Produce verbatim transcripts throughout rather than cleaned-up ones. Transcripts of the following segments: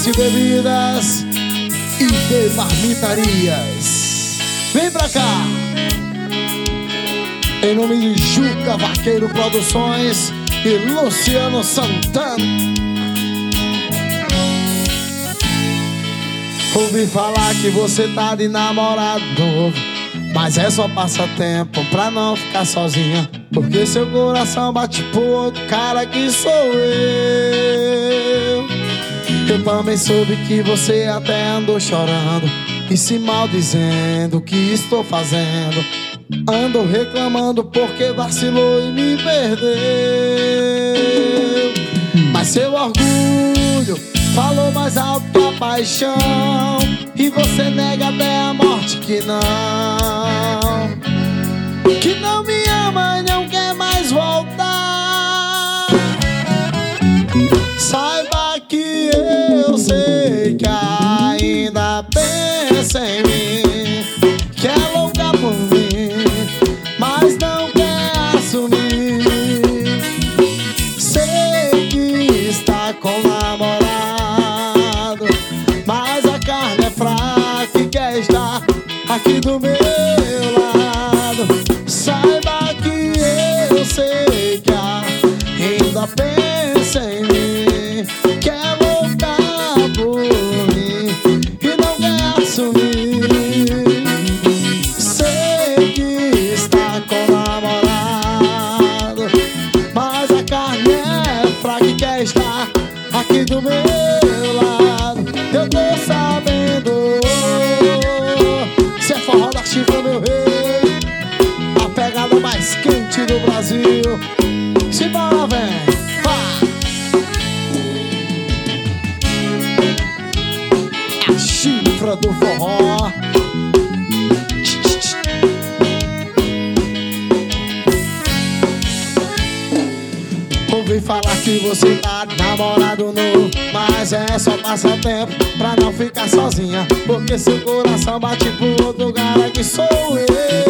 S Bebidas e de Marmitarias. Vem pra cá. Em nome de Juca Vaqueiro Produções e Luciano Santana. Ouvi falar que você tá de namorado novo, mas é só passatempo pra não ficar sozinha, porque seu coração bate por outro cara que sou eu. Eu também soube que você até andou chorando e se maldizendo o que estou fazendo. Ando reclamando porque vacilou e me perdeu. Mas seu orgulho falou mais alto que a paixão, e você nega até a morte que não, que não me ama e não quer mais voltar. Saiba que eu sei que ainda pensa em mim, que é louca por mim, mas não quer assumir. Sei que está com namorado, mas a carne é fraca e quer estar aqui do meu lado. Saiba que eu sei que ainda pensa em mim, que é louca por mim e não quer assumir. Sei que está com namorado, mas a carne é fraca e quer estar aqui do meu lado. Eu tô sabendo, cê é forró da chifra, meu rei, a pegada mais quente do Brasil. Simbora, vem, vá! A chifra do forró. Ouvi falar que você tá de namorado novo, mas é só passatempo pra não ficar sozinha, porque seu coração bate por outro cara que sou eu.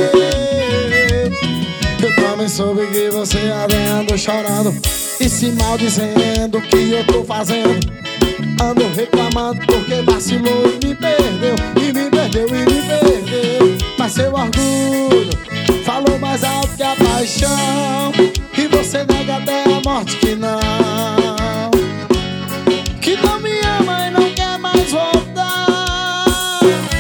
Eu também soube que você andou chorando e se maldizendo o que eu tô fazendo. Ando reclamando porque vacilou e me perdeu, e me perdeu, e me perdeu. Mas seu orgulho falou mais alto que a paixão, e você nega até a morte que não, que não me ama e não quer mais voltar.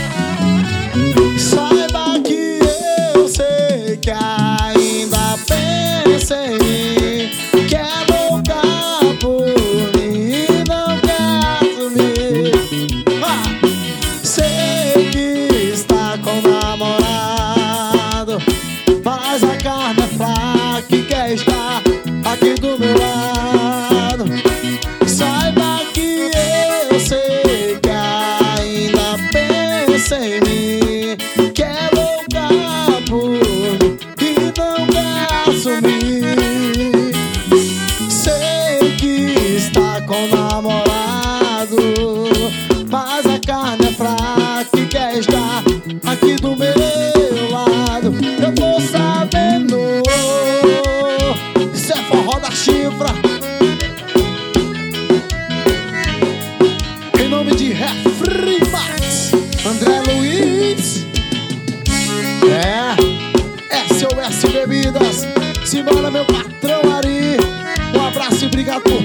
Saiba que eu sei que ainda pensa em mim, que é louca por mim e não quer assumir. Ah! Sei que está com namorado, mas a carne é fraca e quer estar aqui do meu lado. Saiba que eu sei que ainda pensa em mim, que é louca por mim e não quer assumir. Sei que está com namorado, mas a carne é fraca e quer estar aqui do meu lado. Eu tô sabendo, isso é forró da chifra. Em nome de Refri Max, André Luiz, é S O S Bebidas. Simbora, meu patrão Ari, um abraço e obrigado por